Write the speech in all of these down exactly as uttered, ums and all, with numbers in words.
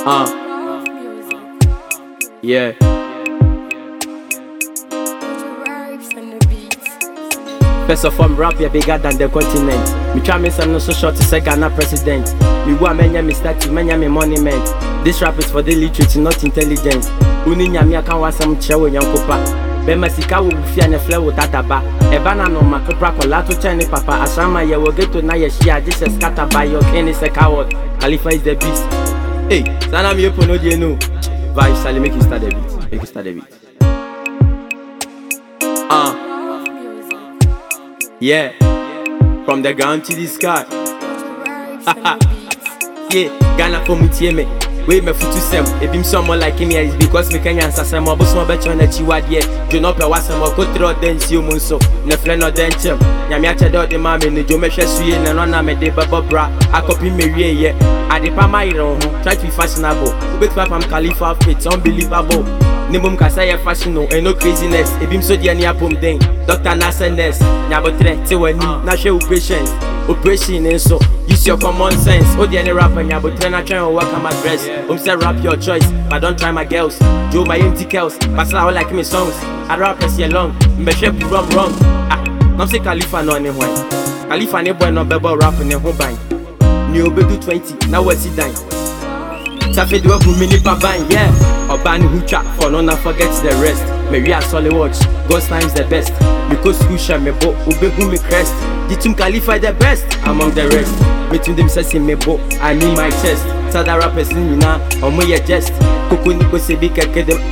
Uh, yeah. First of all, rap you bigger than the continent. Me try me some no so short to say Ghana president. Me go menya me statue, menya me monument. This rap is for the literate, not intelligence. Uni nyami akan wasam chewo nyankopa. Be masika wo bufia ne fle wo tataba. E bana no makopra kola to chene papa. Asama ye wo geto na ye shia Jesus scatter by your king is a coward. Khalifa is the beast. Hey, sana mi epo no die no. Vibe Sally make you start the beat. Make you start the beat. Uh. Yeah, from the ground to the sky. Yeah, Ghana for me me. We me futu sem. If him someone like me is because me Kenya answer sem. Obo so be chona chiwad ye. Do not pe wasem go throw den si omunso. Ne fle no den chem. Nyame ache do de ma me ne jo me hwe suye ne no na me de baba bra. Akopi me wie ye. Ade pa my ron ho. Try to be fashionable. Wait for am Khalifa fit unbelievable. Nimum kasa ye fashion no and no craziness. Ebim so dia ni apom den. Doctor Nasenes. Nyabotre te wani na hwe operations. Operation and so use your common sense. Oh the any rapper nyabotre na try and work on my dress. Um say rap your choice, but don't try my girls. Do my empty girls. Pass out like me songs. I rap press your long. Mbeshe wrong wrong. Ah, no say Khalifa no anywhere. Khalifa ne boy no bebo rap ne ho ban. Ni obedu twenty. Now what's it done? Safe do up mini paban, yeah. Obani who trap for no na forget the rest. Maybe I solid watch. Ghost time's the best. Because who shall me bo ube who me crest. The team Khalifa the best among the rest. Between them says me bo, I need my chest. Sada rappers in na, or me ya jest. Koko niko sebi keke dem.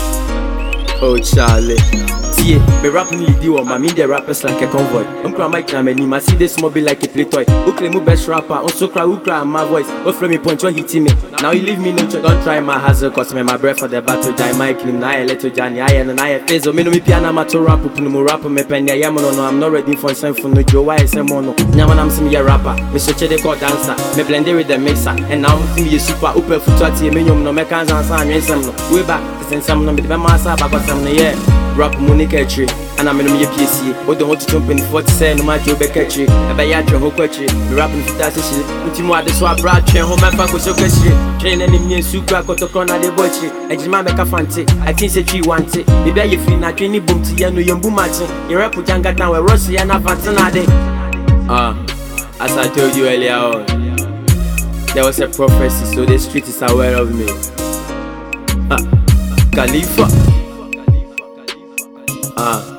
Oh Charlie. See, me rapping lead you on my mean the rappers like a convoy. I'm crying my cram and I see this mobile like a play toy. Who claim my best rapper, also cry who cry my voice. Who frame me punch when hitting me. Now you leave me no choice. Don't try my hazard cause me my breath for the battle. Die my clean, I let to Johnny, I and I face. Oh, me no me piano mato rap, no more rapper, me pen ya yamono. No, I'm not ready for some for no Joe. Why is a mono? Now I'm seeing a rapper. Me search the call dancer. Me blend it with the mixer. And now I'm seeing you super uper futati. Me no me can't answer and some no. Way back, since some no me the massa back or some yeah. Rap money catchy, and I'm in my P C. Oh, don't want to jump in forty cent, no matter what catchy. I buy a train, who catchy. Rapping for that shit. Put him out the swap, brad, train, home, and fuck with so catchy. Train any me, super, got to corner the butchy. I just make a fancy. I think say three want it. If I you feel not training boom to you, no, you're boom matching. You rap with Janga town where Rossi and a fancy nade. Ah, as I told you earlier on, there was a prophecy, so the street is aware of me. Ah, Khalifa. Ah.